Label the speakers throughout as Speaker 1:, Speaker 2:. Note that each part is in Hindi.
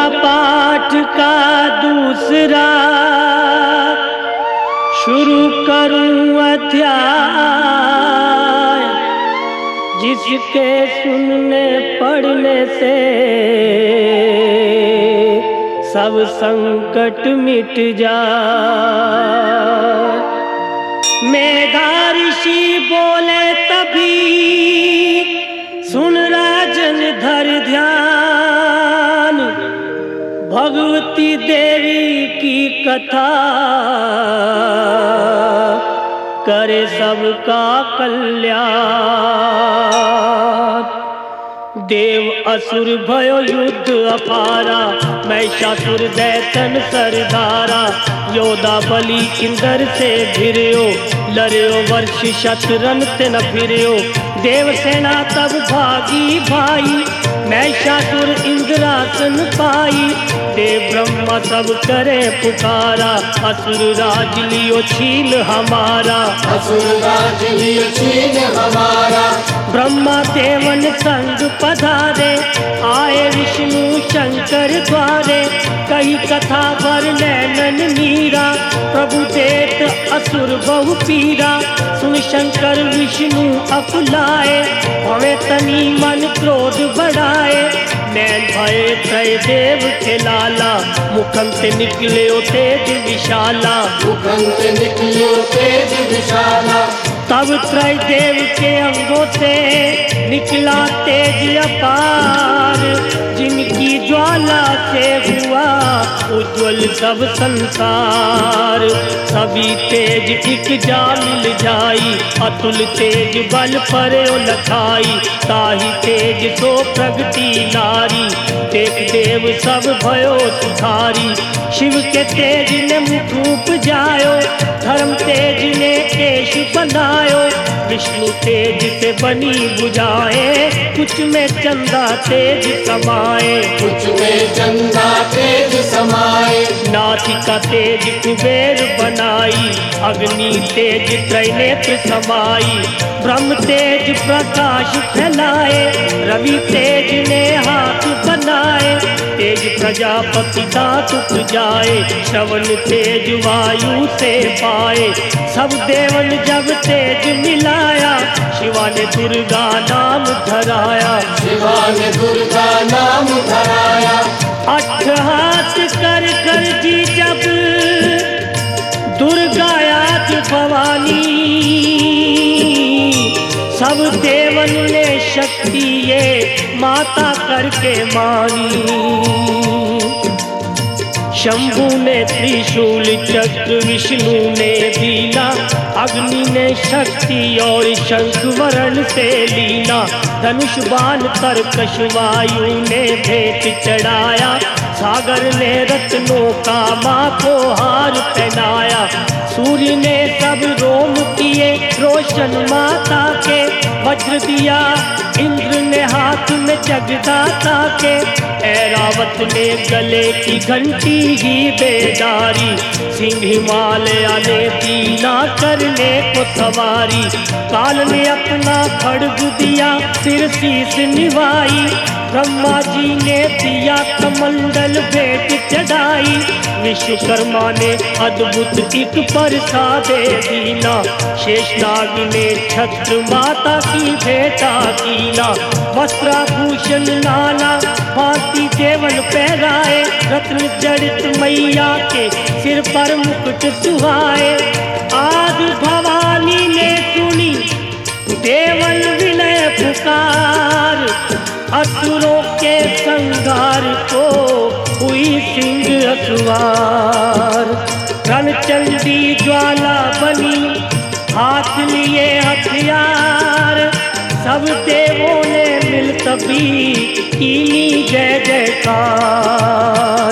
Speaker 1: पाठ का दूसरा शुरू करूं अध्याय, जिसके सुनने पढ़ने से सब संकट मिट जाए। मेधा ऋषि बोले तभी सुन राजन धर ध्यान, भगवती देवी की कथा करे सबका कल्याण। देव असुर भयो युद्ध अपारा, महिषासुर दैतन सरदारा। योदा बलि इंद्र से भिर्यो, लड़यो वर्ष शतरन ते न फिर्यो। देव सेना तब भागी भाई, महिषासुर इंद्रासन पाई। देव ब्रह्मा सब करे पुकारा, असुर राज लियो छीन हमारा,
Speaker 2: असुर राज लियो छीन हमारा।
Speaker 1: ब्रह्मा देवन संग पधारे, आए विष्णु शंकर द्वारे। कही कथा भर नैनन मीरा, प्रभु देत असुर बहु पीरा। सुन शंकर विष्णु अकुलाए, हमें तनी मन क्रोध बढ़ाए। नैन भय त्रय देव के लाला, मुखम से निकले तेज विशाला,
Speaker 2: मुखम से निकले तेज विशाला।
Speaker 1: तब त्रय देव के अंगों से निकला तेज अपार, जिनकी ज्वाला से हुआ उज्ज्वल सब संसार। सभी तेज एक जा मिल जाई, अतुल तेज बल पर लखाई। ताही तेज सो प्रगति नारी, देख देव सब भयो सुधारी। शिव के तेज ने मुख उपजायो, धर्म तेज ने केश बनायो। विष्णु तेज से बनी बुझाए, कुछ में चंदा तेज समाए,
Speaker 2: कुछ में चंदा तेज समाए।
Speaker 1: नासिका तेज कुबेर बनाई, अग्नि तेज त्रैनेत्र समाई। ब्रह्म तेज प्रकाश फैलाए, रवि तेज ने हाथ बनाए। तेज प्रजापति दांत उपजाए, श्रवण तेज वायु से पाए। सब देवन जब तेज मिलाया, शिवा ने दुर्गा नाम धराया,
Speaker 2: शिवा ने दुर्गा नाम धराया।
Speaker 1: अठ हाथ कर कर जी जब दुर्गा याद भवानी। सब देवन ने शक्ति ये माता करके मानी। शंभु ने त्रिशूल चक्र, विष्णु ने बीना। अग्नि ने शक्ति और शंख वरण से लीना। धनुष बाण तरकश वायु ने भेंट चढ़ाया। सागर ने रत्नों का माँ को हार पहनाया। सूर्य ने सब रोम किए रोशन माता के। वज्र दिया इंद्र ने हाथ में जगदाता के। ऐरावत ने गले की घंटी ही बेदारी। सिंह हिमालय ने दीना करने को सवारी। काल ने अपना खड्ग दिया सिर शीस निभाई। ब्रह्मा जी ने दिया कमंडल भेंट चढ़ाई। विश्वकर्मा ने अद्भुत एक प्रसादे दीना। शेषनाग ने छत्र माता की भेंटा कीना। वस्त्राभूषण नाना भांति देवन पहराए। रत्न जड़ित मैया के सिर पर मुकुट सुहाए। आदि भवानी ने सुनी देवन विनय पुकार। असुरों के संहार को हुई सिंह असवार। रणचंडी ज्वाला बनी हाथ लिए हथियार। सब देवों ने मिल तभी कीनी जय जयकार।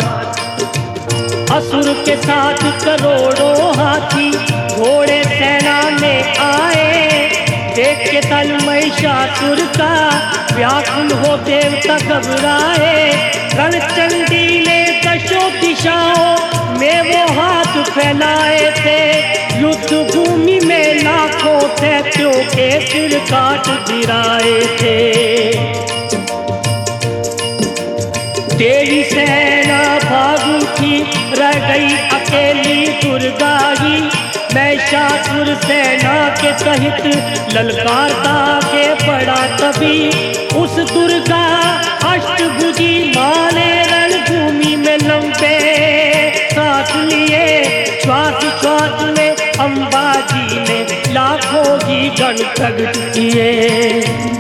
Speaker 1: असुर के साथ करोड़ों हाथी घोड़े सेना में आए। देख के तल महिषासुर का व्याकुल हो देवता घबराए। रणचंडी ने दशों दिशाओं में वो हाथ फैलाए थे। युद्ध भूमि में लाखों दैत्यों के सिर काट गिराए थे। देवी सेना भाग उठी, रह गई अकेली दुर्गा ही। महिषासुर सेना के सहित ललकारता के पड़ा तभी, उस दुर्गा अष्टभुजी माँ ने रणभूमि में लंबे सांस लिए। श्वास श्वास में अम्बा जी ने लाखों ही गण प्रगट किए।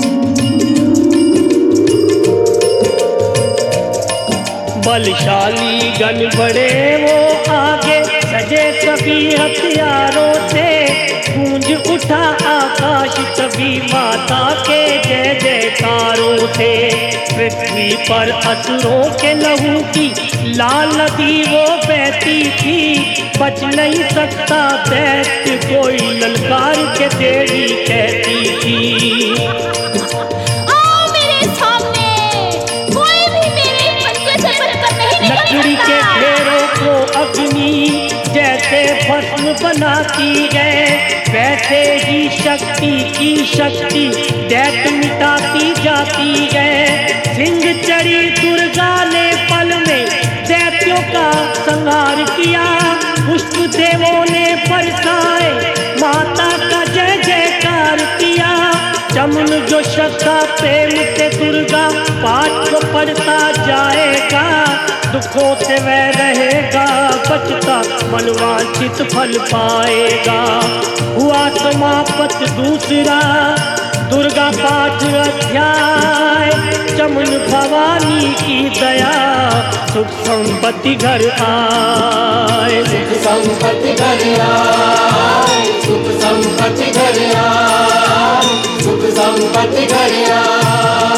Speaker 1: बलशाली गण बड़े वो आगे, सजे सभी हथियारों से। गूंज उठा आकाश तभी माता के जय जयकारों से। पृथ्वी पर असुरों के लहू की लाल नदी वो बहती थी। बच नहीं सकता दैत्य कोई, ललकार के देवी कहती थी। लकड़ी के ढेरों को अग्नि जैसे भस्म बनाती है, वैसे ही शक्ति की शक्ति दैत्य मिटाती जाती है। सिंह चढ़ी दुर्गा ने पल में दैत्यों का संहार किया। पुष्प देवों ने बरसाए, माता का जय जयकार किया। चमन जो श्रद्धा प्रेम से दुर्गा पाठ को पढ़ता जाएगा, दुखों से वह रहेगा बचता, मनवांछित फल पाएगा। हुआ समाप्त दूसरा दुर्गा पाठ अध्याय। चमन भवानी की दया, सुख संपत्ति घर आए।
Speaker 2: सुख संपत्ति घर आए, सुख संपत्ति घर आए, सुख संपत्ति घर आए।